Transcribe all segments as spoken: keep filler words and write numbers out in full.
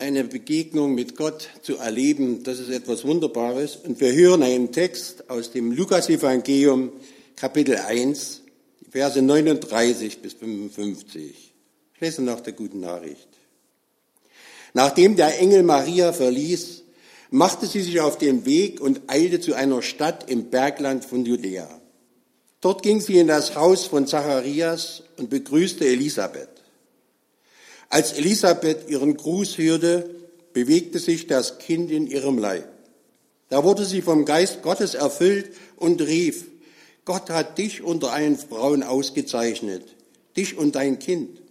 eine Begegnung mit Gott zu erleben, das ist etwas Wunderbares. Und wir hören einen Text aus dem Lukas-Evangelium, Kapitel eins, Verse neununddreißig bis fünfundfünfzig. Ich lese nach der guten Nachricht. Nachdem der Engel Maria verließ, machte sie sich auf den Weg und eilte zu einer Stadt im Bergland von Judäa. Dort ging sie in das Haus von Zacharias und begrüßte Elisabeth. Als Elisabeth ihren Gruß hörte, bewegte sich das Kind in ihrem Leib. Da wurde sie vom Geist Gottes erfüllt und rief: Gott hat dich unter allen Frauen ausgezeichnet, dich und dein Kind.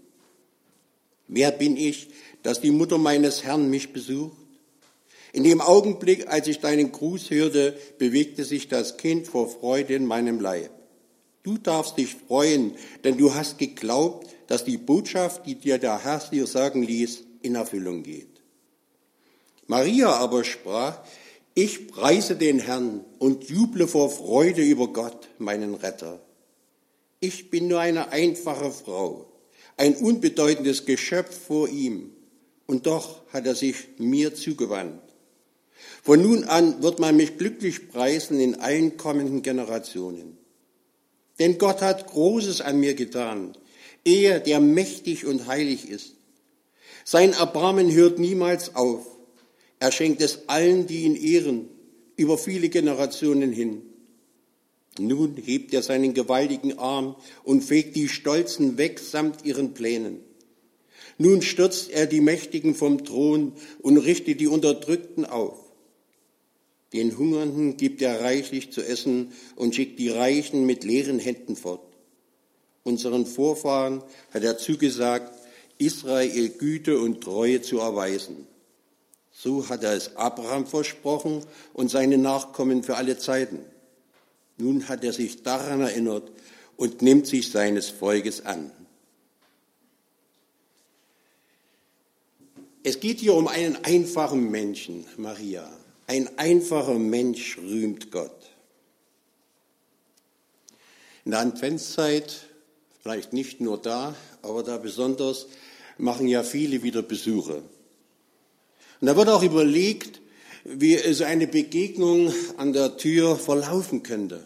Wer bin ich, dass die Mutter meines Herrn mich besucht? In dem Augenblick, als ich deinen Gruß hörte, bewegte sich das Kind vor Freude in meinem Leib. Du darfst dich freuen, denn du hast geglaubt, dass die Botschaft, die dir der Herr dir sagen ließ, in Erfüllung geht. Maria aber sprach: Ich preise den Herrn und juble vor Freude über Gott, meinen Retter. Ich bin nur eine einfache Frau, ein unbedeutendes Geschöpf vor ihm, und doch hat er sich mir zugewandt. Von nun an wird man mich glücklich preisen in allen kommenden Generationen. Denn Gott hat Großes an mir getan, er, der mächtig und heilig ist. Sein Erbarmen hört niemals auf. Er schenkt es allen, die ihn ehren, über viele Generationen hin. Nun hebt er seinen gewaltigen Arm und fegt die Stolzen weg samt ihren Plänen. Nun stürzt er die Mächtigen vom Thron und richtet die Unterdrückten auf. Den Hungernden gibt er reichlich zu essen und schickt die Reichen mit leeren Händen fort. Unseren Vorfahren hat er zugesagt, Israel Güte und Treue zu erweisen. So hat er es Abraham versprochen und seine Nachkommen für alle Zeiten. Nun hat er sich daran erinnert und nimmt sich seines Volkes an. Es geht hier um einen einfachen Menschen, Maria. Ein einfacher Mensch rühmt Gott. In der Adventszeit, vielleicht nicht nur da, aber da besonders, machen ja viele wieder Besuche. Und da wird auch überlegt, wie so eine Begegnung an der Tür verlaufen könnte.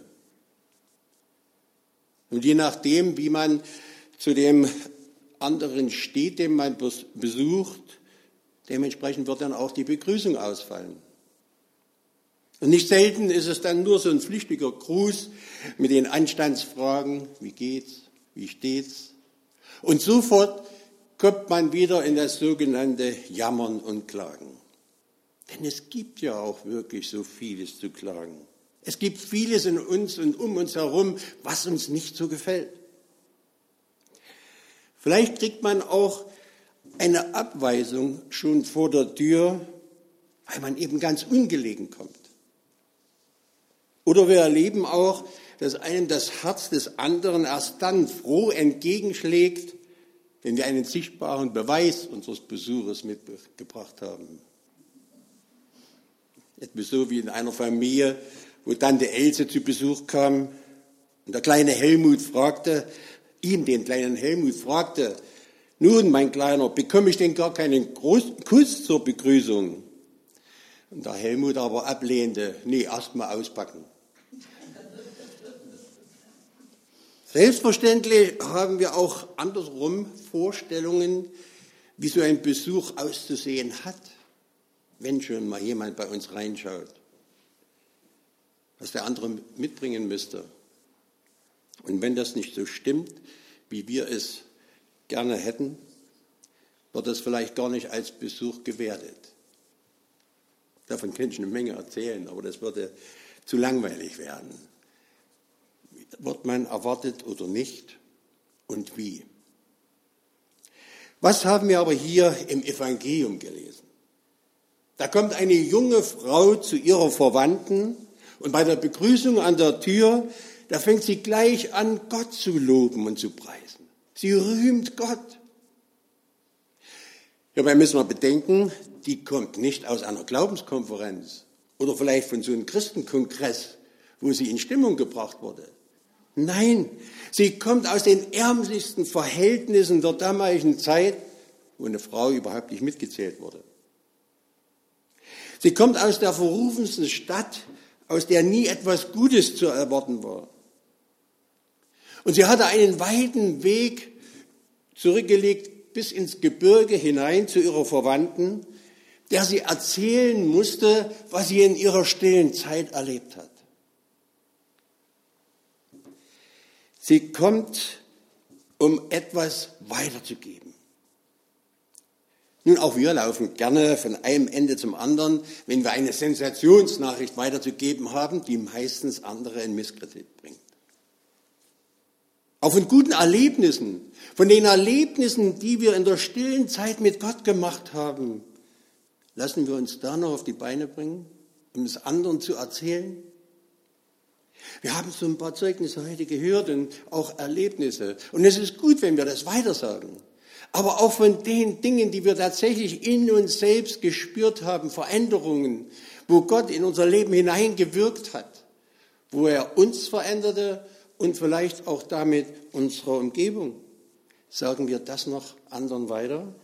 Und je nachdem, wie man zu dem anderen steht, den man besucht, dementsprechend wird dann auch die Begrüßung ausfallen. Und nicht selten ist es dann nur so ein flüchtiger Gruß mit den Anstandsfragen: Wie geht's? Wie steht's? Und sofort kommt man wieder in das sogenannte Jammern und Klagen. Denn es gibt ja auch wirklich so vieles zu klagen. Es gibt vieles in uns und um uns herum, was uns nicht so gefällt. Vielleicht kriegt man auch eine Abweisung schon vor der Tür, weil man eben ganz ungelegen kommt. Oder wir erleben auch, dass einem das Herz des anderen erst dann froh entgegenschlägt, wenn wir einen sichtbaren Beweis unseres Besuches mitgebracht haben. Etwa so wie in einer Familie, wo Tante Else zu Besuch kam und der kleine Helmut fragte, ihn, den kleinen Helmut, fragte: Nun, mein Kleiner, bekomme ich denn gar keinen Groß- Kuss zur Begrüßung? Und der Helmut aber ablehnte: Nee, erst mal auspacken. Selbstverständlich haben wir auch andersrum Vorstellungen, wie so ein Besuch auszusehen hat, wenn schon mal jemand bei uns reinschaut, was der andere mitbringen müsste. Und wenn das nicht so stimmt, wie wir es gerne hätten, wird das vielleicht gar nicht als Besuch gewertet. Davon könnte ich eine Menge erzählen, aber das würde zu langweilig werden. Wird man erwartet oder nicht und wie? Was haben wir aber hier im Evangelium gelesen? Da kommt eine junge Frau zu ihrer Verwandten und bei der Begrüßung an der Tür, da fängt sie gleich an, Gott zu loben und zu preisen. Sie rühmt Gott. Dabei müssen wir bedenken, die kommt nicht aus einer Glaubenskonferenz oder vielleicht von so einem Christenkongress, wo sie in Stimmung gebracht wurde. Nein, sie kommt aus den ärmlichsten Verhältnissen der damaligen Zeit, wo eine Frau überhaupt nicht mitgezählt wurde. Sie kommt aus der verrufensten Stadt, aus der nie etwas Gutes zu erwarten war. Und sie hatte einen weiten Weg zurückgelegt bis ins Gebirge hinein zu ihrer Verwandten, der sie erzählen musste, was sie in ihrer stillen Zeit erlebt hat. Sie kommt, um etwas weiterzugeben. Nun, auch wir laufen gerne von einem Ende zum anderen, wenn wir eine Sensationsnachricht weiterzugeben haben, die meistens andere in Misskredit bringt. Auch von guten Erlebnissen, von den Erlebnissen, die wir in der stillen Zeit mit Gott gemacht haben, lassen wir uns da noch auf die Beine bringen, um es anderen zu erzählen. Wir haben so ein paar Zeugnisse heute gehört und auch Erlebnisse. Und es ist gut, wenn wir das weitersagen. Aber auch von den Dingen, die wir tatsächlich in uns selbst gespürt haben, Veränderungen, wo Gott in unser Leben hineingewirkt hat, wo er uns veränderte und vielleicht auch damit unsere Umgebung. Sagen wir das noch anderen weiter?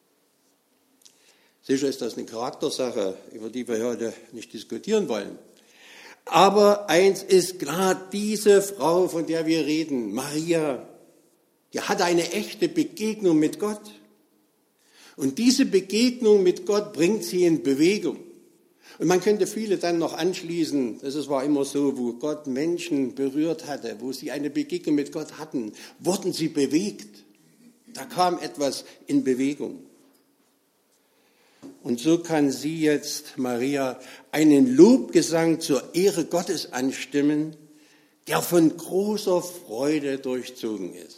Sicher ist das eine Charaktersache, über die wir heute nicht diskutieren wollen. Aber eins ist klar, diese Frau, von der wir reden, Maria, die hatte eine echte Begegnung mit Gott. Und diese Begegnung mit Gott bringt sie in Bewegung. Und man könnte viele dann noch anschließen, das war immer so, wo Gott Menschen berührt hatte, wo sie eine Begegnung mit Gott hatten, wurden sie bewegt. Da kam etwas in Bewegung. Und so kann sie jetzt, Maria, einen Lobgesang zur Ehre Gottes anstimmen, der von großer Freude durchzogen ist.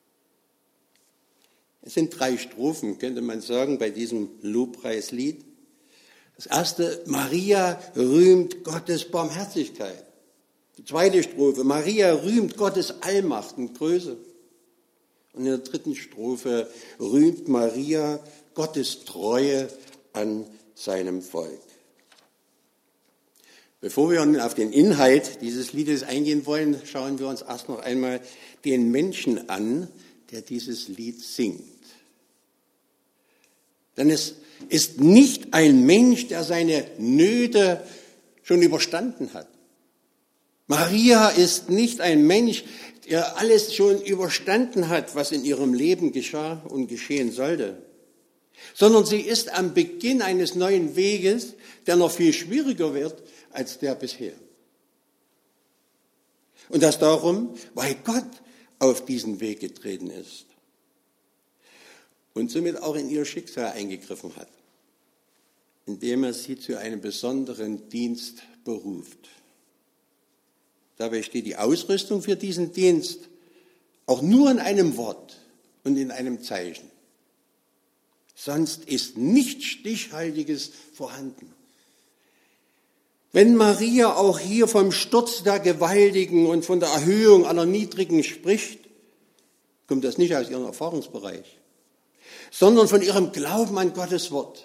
Es sind drei Strophen, könnte man sagen, bei diesem Lobpreislied. Das erste, Maria rühmt Gottes Barmherzigkeit. Die zweite Strophe, Maria rühmt Gottes Allmacht und Größe. Und in der dritten Strophe rühmt Maria Gottes Treue an seinem Volk. Bevor wir nun auf den Inhalt dieses Liedes eingehen wollen, schauen wir uns erst noch einmal den Menschen an, der dieses Lied singt. Denn es ist nicht ein Mensch, der seine Nöte schon überstanden hat. Maria ist nicht ein Mensch, der alles schon überstanden hat, was in ihrem Leben geschah und geschehen sollte, sondern sie ist am Beginn eines neuen Weges, der noch viel schwieriger wird als der bisher. Und das darum, weil Gott auf diesen Weg getreten ist und somit auch in ihr Schicksal eingegriffen hat, indem er sie zu einem besonderen Dienst beruft. Dabei steht die Ausrüstung für diesen Dienst auch nur in einem Wort und in einem Zeichen. Sonst ist nichts Stichhaltiges vorhanden. Wenn Maria auch hier vom Sturz der Gewaltigen und von der Erhöhung aller Niedrigen spricht, kommt das nicht aus ihrem Erfahrungsbereich, sondern von ihrem Glauben an Gottes Wort.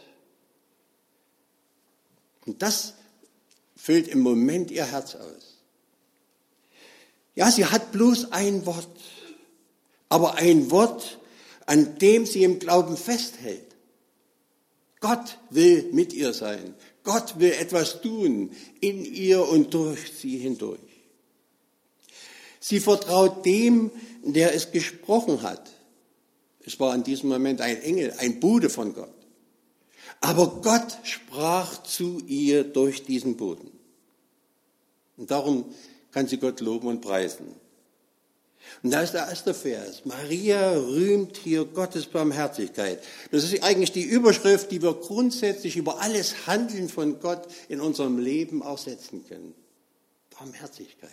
Und das füllt im Moment ihr Herz aus. Ja, sie hat bloß ein Wort, aber ein Wort, an dem sie im Glauben festhält. Gott will mit ihr sein. Gott will etwas tun in ihr und durch sie hindurch. Sie vertraut dem, der es gesprochen hat. Es war in diesem Moment ein Engel, ein Bote von Gott. Aber Gott sprach zu ihr durch diesen Boten. Und darum kann sie Gott loben und preisen. Und da ist der erste Vers. Maria rühmt hier Gottes Barmherzigkeit. Das ist eigentlich die Überschrift, die wir grundsätzlich über alles Handeln von Gott in unserem Leben auch setzen können. Barmherzigkeit.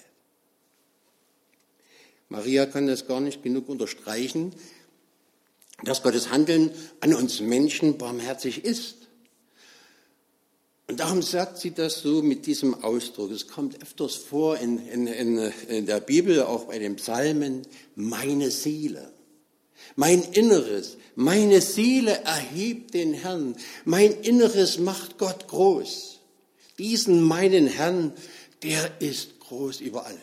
Maria kann das gar nicht genug unterstreichen, dass Gottes Handeln an uns Menschen barmherzig ist. Und darum sagt sie das so mit diesem Ausdruck. Es kommt öfters vor in, in, in der Bibel, auch bei den Psalmen, meine Seele. Mein Inneres, meine Seele erhebt den Herrn. Mein Inneres macht Gott groß. Diesen meinen Herrn, der ist groß über alles.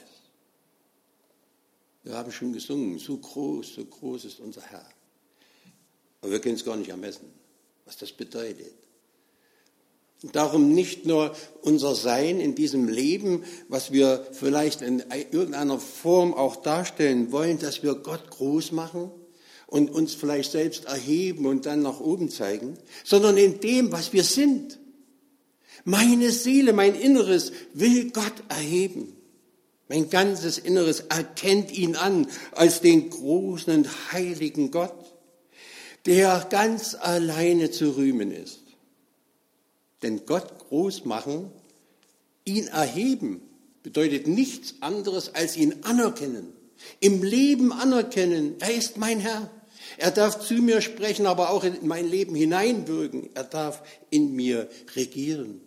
Wir haben schon gesungen, so groß, so groß ist unser Herr. Aber wir können es gar nicht ermessen, was das bedeutet. Darum nicht nur unser Sein in diesem Leben, was wir vielleicht in irgendeiner Form auch darstellen wollen, dass wir Gott groß machen und uns vielleicht selbst erheben und dann nach oben zeigen, sondern in dem, was wir sind. Meine Seele, mein Inneres will Gott erheben. Mein ganzes Inneres erkennt ihn an als den großen und heiligen Gott, der ganz alleine zu rühmen ist. Denn Gott groß machen, ihn erheben, bedeutet nichts anderes als ihn anerkennen. Im Leben anerkennen, er ist mein Herr. Er darf zu mir sprechen, aber auch in mein Leben hineinwirken. Er darf in mir regieren.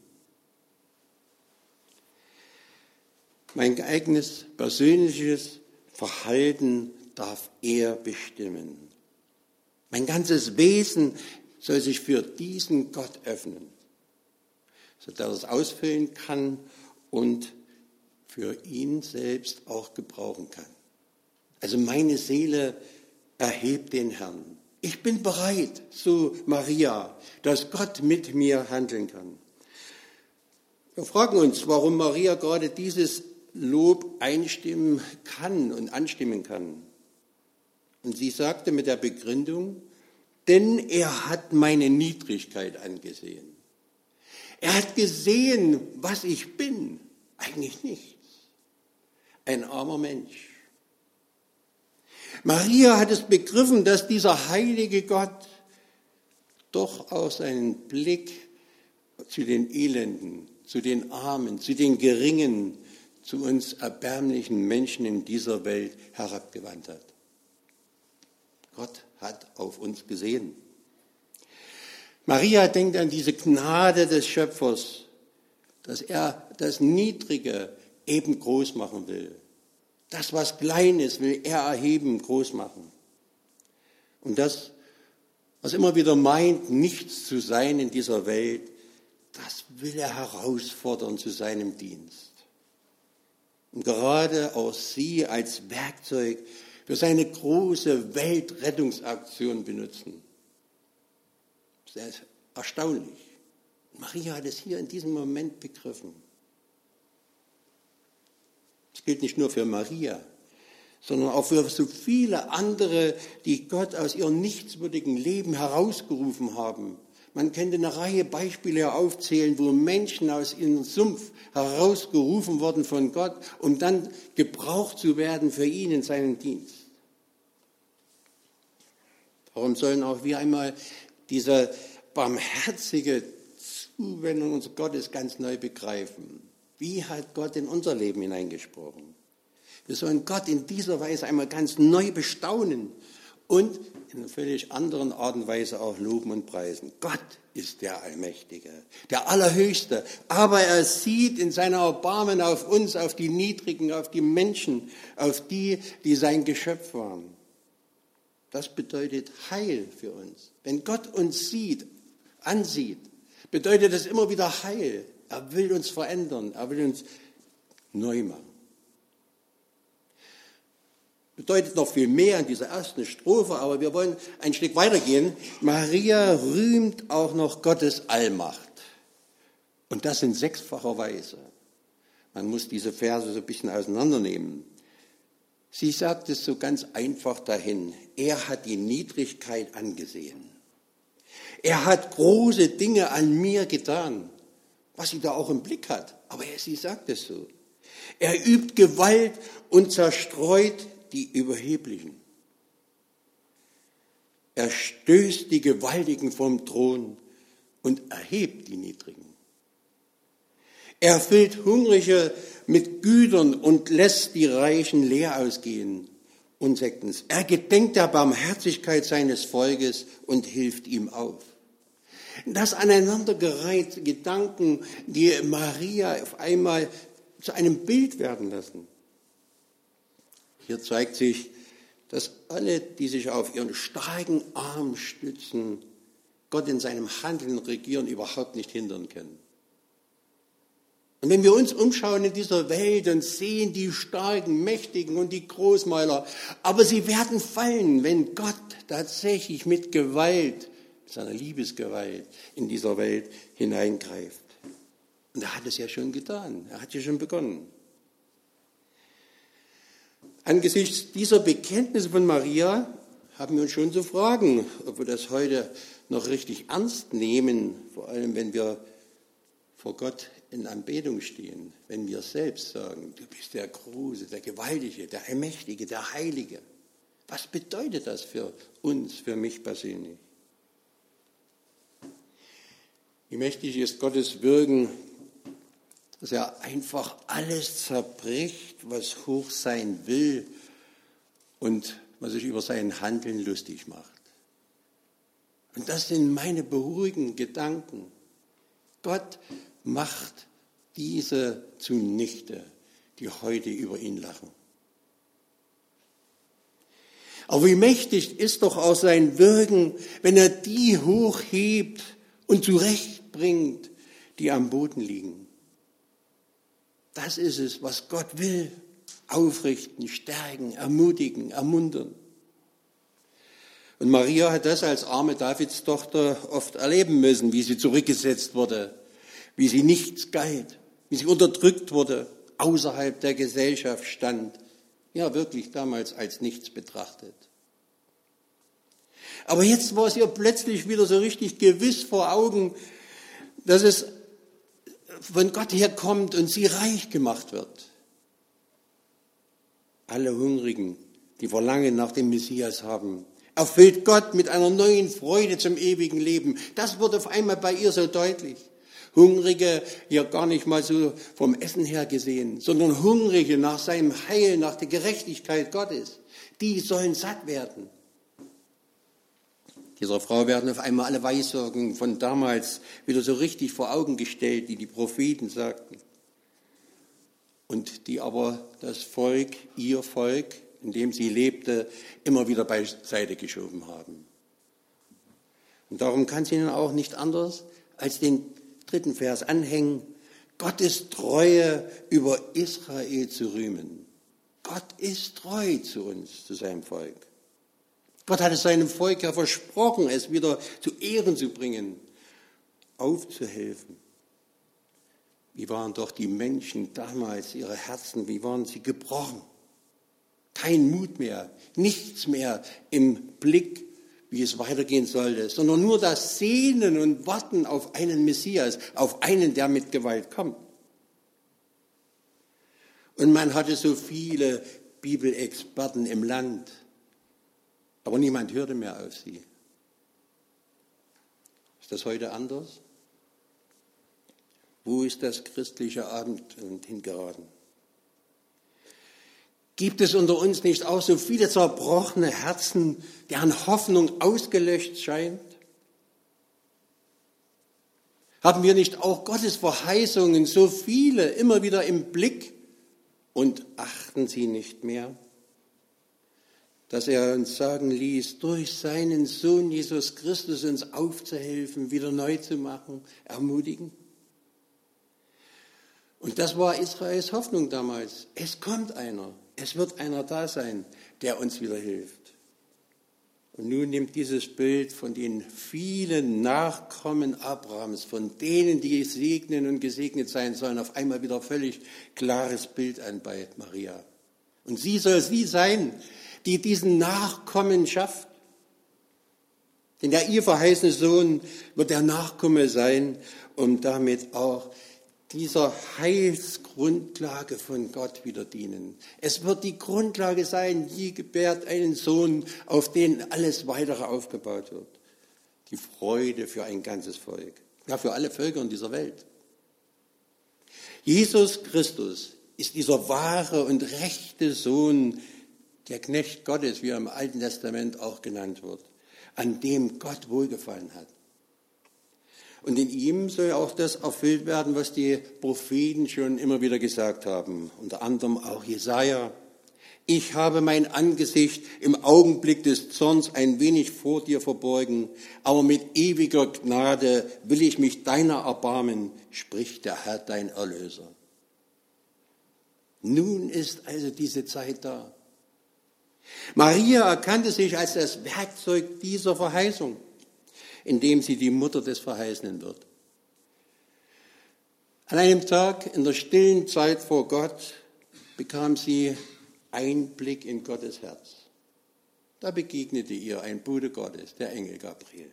Mein eigenes persönliches Verhalten darf er bestimmen. Mein ganzes Wesen soll sich für diesen Gott öffnen, sodass er es ausfüllen kann und für ihn selbst auch gebrauchen kann. Also meine Seele erhebt den Herrn. Ich bin bereit, so Maria, dass Gott mit mir handeln kann. Wir fragen uns, warum Maria gerade dieses Lob einstimmen kann und anstimmen kann. Und sie sagte mit der Begründung, denn er hat meine Niedrigkeit angesehen. Er hat gesehen, was ich bin. Eigentlich nichts. Ein armer Mensch. Maria hat es begriffen, dass dieser heilige Gott doch auch seinen Blick zu den Elenden, zu den Armen, zu den Geringen, zu uns erbärmlichen Menschen in dieser Welt herabgewandt hat. Gott hat auf uns gesehen. Maria denkt an diese Gnade des Schöpfers, dass er das Niedrige eben groß machen will. Das, was klein ist, will er erheben, groß machen. Und das, was immer wieder meint, nichts zu sein in dieser Welt, das will er herausfordern zu seinem Dienst. Und gerade auch sie als Werkzeug für seine große Weltrettungsaktion benutzen. Das ist erstaunlich. Maria hat es hier in diesem Moment begriffen. Das gilt nicht nur für Maria, sondern auch für so viele andere, die Gott aus ihrem nichtswürdigen Leben herausgerufen haben. Man könnte eine Reihe Beispiele aufzählen, wo Menschen aus ihrem Sumpf herausgerufen wurden von Gott, um dann gebraucht zu werden für ihn in seinem Dienst. Darum sollen auch wir einmal diese barmherzige Zuwendung unseres Gottes ganz neu begreifen. Wie hat Gott in unser Leben hineingesprochen? Wir sollen Gott in dieser Weise einmal ganz neu bestaunen und in einer völlig anderen Art und Weise auch loben und preisen. Gott ist der Allmächtige, der Allerhöchste, aber er sieht in seiner Erbarmen auf uns, auf die Niedrigen, auf die Menschen, auf die, die sein Geschöpf waren. Das bedeutet Heil für uns. Wenn Gott uns sieht, ansieht, bedeutet das immer wieder Heil. Er will uns verändern, er will uns neu machen. Bedeutet noch viel mehr in dieser ersten Strophe, aber wir wollen ein Stück weitergehen. Maria rühmt auch noch Gottes Allmacht. Und das in sechsfacher Weise. Man muss diese Verse so ein bisschen auseinandernehmen. Sie sagt es so ganz einfach dahin. Er hat die Niedrigkeit angesehen. Er hat große Dinge an mir getan, was sie da auch im Blick hat. Aber sie sagt es so. Er übt Gewalt und zerstreut die Überheblichen. Er stößt die Gewaltigen vom Thron und erhebt die Niedrigen. Er füllt Hungrige mit Gütern und lässt die Reichen leer ausgehen. Und sechstens, er gedenkt der Barmherzigkeit seines Volkes und hilft ihm auf. Das aneinandergereihte Gedanken, die Maria auf einmal zu einem Bild werden lassen. Hier zeigt sich, dass alle, die sich auf ihren starken Arm stützen, Gott in seinem Handeln und Regieren überhaupt nicht hindern können. Und wenn wir uns umschauen in dieser Welt und sehen die starken, mächtigen und die Großmäuler, aber sie werden fallen, wenn Gott tatsächlich mit Gewalt seiner Liebesgewalt in dieser Welt hineingreift. Und er hat es ja schon getan, er hat ja schon begonnen. Angesichts dieser Bekenntnisse von Maria haben wir uns schon zu fragen, ob wir das heute noch richtig ernst nehmen, vor allem wenn wir vor Gott in Anbetung stehen, wenn wir selbst sagen, du bist der Große, der Gewaltige, der Allmächtige, der Heilige. Was bedeutet das für uns, für mich persönlich? Wie mächtig ist Gottes Wirken, dass er einfach alles zerbricht, was hoch sein will und was sich über sein Handeln lustig macht. Und das sind meine beruhigenden Gedanken. Gott macht diese zunichte, die heute über ihn lachen. Aber wie mächtig ist doch auch sein Wirken, wenn er die hochhebt und zurechtbringt, die am Boden liegen. Das ist es, was Gott will. Aufrichten, stärken, ermutigen, ermuntern. Und Maria hat das als arme Davidstochter oft erleben müssen, wie sie zurückgesetzt wurde, wie sie nichts galt, wie sie unterdrückt wurde, außerhalb der Gesellschaft stand. Ja, wirklich damals als nichts betrachtet. Aber jetzt war es ihr plötzlich wieder so richtig gewiss vor Augen, dass es von Gott her kommt und sie reich gemacht wird. Alle Hungrigen, die Verlangen nach dem Messias haben, erfüllt Gott mit einer neuen Freude zum ewigen Leben. Das wird auf einmal bei ihr so deutlich. Hungrige, ja gar nicht mal so vom Essen her gesehen, sondern Hungrige nach seinem Heil, nach der Gerechtigkeit Gottes, die sollen satt werden. Dieser Frau werden auf einmal alle Weissagen von damals wieder so richtig vor Augen gestellt, die die Propheten sagten. Und die aber das Volk, ihr Volk, in dem sie lebte, immer wieder beiseite geschoben haben. Und darum kann sie nun auch nicht anders als den dritten Vers anhängen, Gottes Treue über Israel zu rühmen. Gott ist treu zu uns, zu seinem Volk. Gott hat es seinem Volk ja versprochen, es wieder zu Ehren zu bringen, aufzuhelfen. Wie waren doch die Menschen damals, ihre Herzen, wie waren sie gebrochen? Kein Mut mehr, nichts mehr im Blick, wie es weitergehen sollte, sondern nur das Sehnen und Warten auf einen Messias, auf einen, der mit Gewalt kommt. Und man hatte so viele Bibelexperten im Land, aber niemand hörte mehr auf sie. Ist das heute anders? Wo ist das christliche Abendland hingeraten? Gibt es unter uns nicht auch so viele zerbrochene Herzen, deren Hoffnung ausgelöscht scheint? Haben wir nicht auch Gottes Verheißungen, so viele, immer wieder im Blick und achten sie nicht mehr? Dass er uns sagen ließ, durch seinen Sohn Jesus Christus uns aufzuhelfen, wieder neu zu machen, ermutigen? Und das war Israels Hoffnung damals. Es kommt einer, es wird einer da sein, der uns wieder hilft. Und nun nimmt dieses Bild von den vielen Nachkommen Abrahams, von denen, die segnen und gesegnet sein sollen, auf einmal wieder völlig klares Bild an bei Maria. Und sie soll sie sein, die diesen Nachkommen schafft. Denn der ihr verheißene Sohn wird der Nachkomme sein, um damit auch dieser Heilsgrundlage von Gott wieder dienen. Es wird die Grundlage sein, je gebärt einen Sohn, auf den alles Weitere aufgebaut wird. Die Freude für ein ganzes Volk, ja für alle Völker in dieser Welt. Jesus Christus ist dieser wahre und rechte Sohn, der Knecht Gottes, wie er im Alten Testament auch genannt wird, an dem Gott wohlgefallen hat. Und in ihm soll auch das erfüllt werden, was die Propheten schon immer wieder gesagt haben, unter anderem auch Jesaja. Ich habe mein Angesicht im Augenblick des Zorns ein wenig vor dir verborgen, aber mit ewiger Gnade will ich mich deiner erbarmen, spricht der Herr, dein Erlöser. Nun ist also diese Zeit da. Maria erkannte sich als das Werkzeug dieser Verheißung. in dem sie die Mutter des Verheißenen wird. An einem Tag in der stillen Zeit vor Gott bekam sie Einblick in Gottes Herz. Da begegnete ihr ein Bote Gottes, der Engel Gabriel.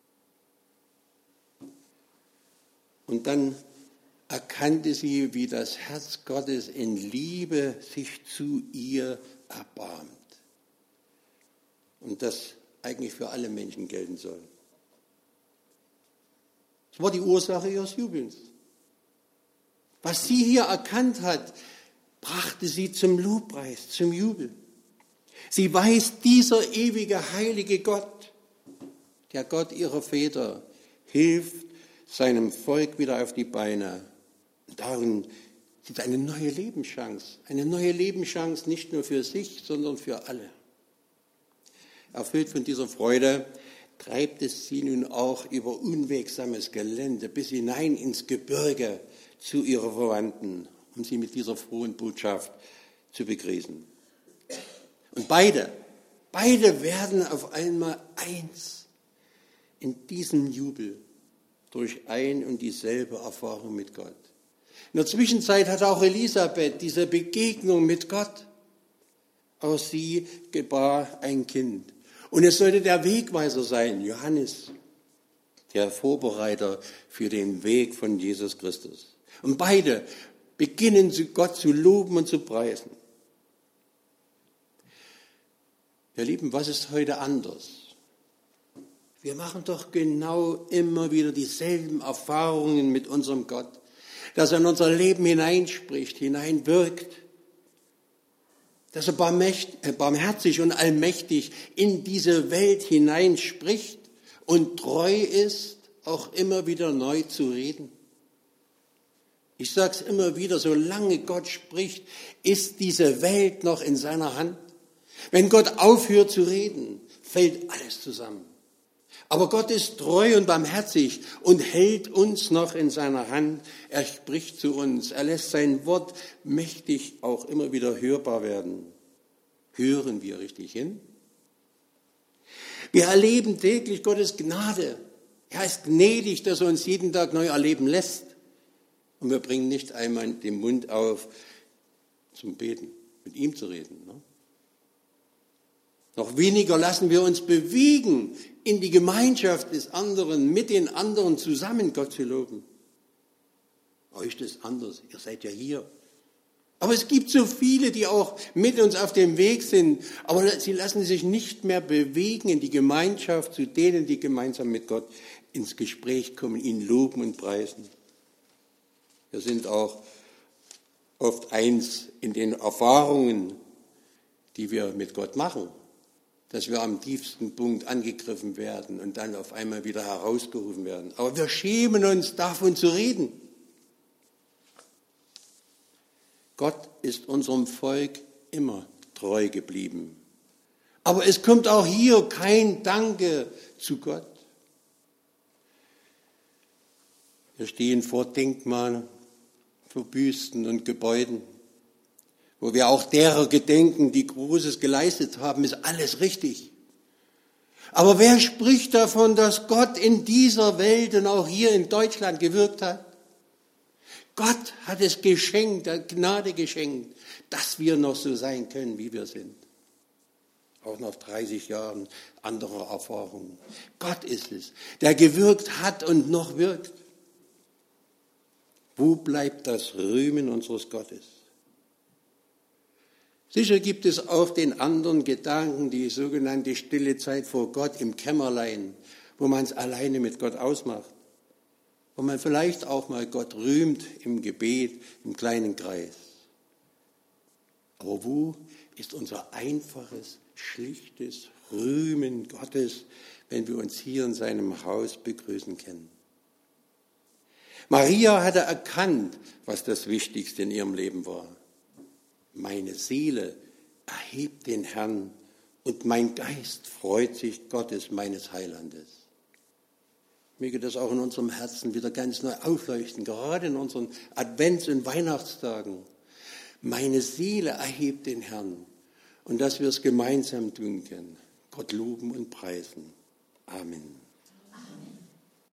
Und dann erkannte sie, wie das Herz Gottes in Liebe sich zu ihr erbarmt. Und das eigentlich für alle Menschen gelten soll. Das war die Ursache ihres Jubelns. Was sie hier erkannt hat, brachte sie zum Lobpreis, zum Jubel. Sie weiß, dieser ewige, heilige Gott, der Gott ihrer Väter, hilft seinem Volk wieder auf die Beine. Und darin sieht eine neue Lebenschance, eine neue Lebenschance nicht nur für sich, sondern für alle. Erfüllt von dieser Freude treibt es sie nun auch über unwegsames Gelände bis hinein ins Gebirge zu ihren Verwandten, um sie mit dieser frohen Botschaft zu begrüßen. Und beide, beide werden auf einmal eins in diesem Jubel durch ein und dieselbe Erfahrung mit Gott. In der Zwischenzeit hat auch Elisabeth diese Begegnung mit Gott. Auch sie gebar ein Kind. Und es sollte der Wegweiser sein, Johannes, der Vorbereiter für den Weg von Jesus Christus. Und beide beginnen Gott zu loben und zu preisen. Ihr Lieben, was ist heute anders? Wir machen doch genau immer wieder dieselben Erfahrungen mit unserem Gott, dass er in unser Leben hineinspricht, hineinwirkt, dass er barmherzig und allmächtig in diese Welt hineinspricht und treu ist, auch immer wieder neu zu reden. Ich sage es immer wieder, solange Gott spricht, ist diese Welt noch in seiner Hand. Wenn Gott aufhört zu reden, fällt alles zusammen. Aber Gott ist treu und barmherzig und hält uns noch in seiner Hand. Er spricht zu uns. Er lässt sein Wort mächtig auch immer wieder hörbar werden. Hören wir richtig hin? Wir erleben täglich Gottes Gnade. Er ist gnädig, dass er uns jeden Tag neu erleben lässt. Und wir bringen nicht einmal den Mund auf zum Beten, mit ihm zu reden. Ne? Noch weniger lassen wir uns bewegen, in die Gemeinschaft des anderen, mit den anderen zusammen Gott zu loben. Euch ist anders, ihr seid ja hier. Aber es gibt so viele, die auch mit uns auf dem Weg sind, aber sie lassen sich nicht mehr bewegen in die Gemeinschaft zu denen, die gemeinsam mit Gott ins Gespräch kommen, ihn loben und preisen. Wir sind auch oft eins in den Erfahrungen, die wir mit Gott machen, dass wir am tiefsten Punkt angegriffen werden und dann auf einmal wieder herausgerufen werden. Aber wir schämen uns, davon zu reden. Gott ist unserem Volk immer treu geblieben. Aber es kommt auch hier kein Danke zu Gott. Wir stehen vor Denkmalen, vor Büsten und Gebäuden, wo wir auch derer gedenken, die Großes geleistet haben, ist alles richtig. Aber wer spricht davon, dass Gott in dieser Welt und auch hier in Deutschland gewirkt hat? Gott hat es geschenkt, hat Gnade geschenkt, dass wir noch so sein können, wie wir sind. Auch nach dreißig Jahren anderer Erfahrungen. Gott ist es, der gewirkt hat und noch wirkt. Wo bleibt das Rühmen unseres Gottes? Sicher gibt es auch den anderen Gedanken, die sogenannte stille Zeit vor Gott im Kämmerlein, wo man es alleine mit Gott ausmacht. Wo man vielleicht auch mal Gott rühmt im Gebet, im kleinen Kreis. Aber wo ist unser einfaches, schlichtes Rühmen Gottes, wenn wir uns hier in seinem Haus begrüßen können? Maria hatte erkannt, was das Wichtigste in ihrem Leben war. Meine Seele erhebt den Herrn und mein Geist freut sich Gottes, meines Heilandes. Möge das auch in unserem Herzen wieder ganz neu aufleuchten, gerade in unseren Advents- und Weihnachtstagen. Meine Seele erhebt den Herrn und dass wir es gemeinsam tun können. Gott loben und preisen. Amen.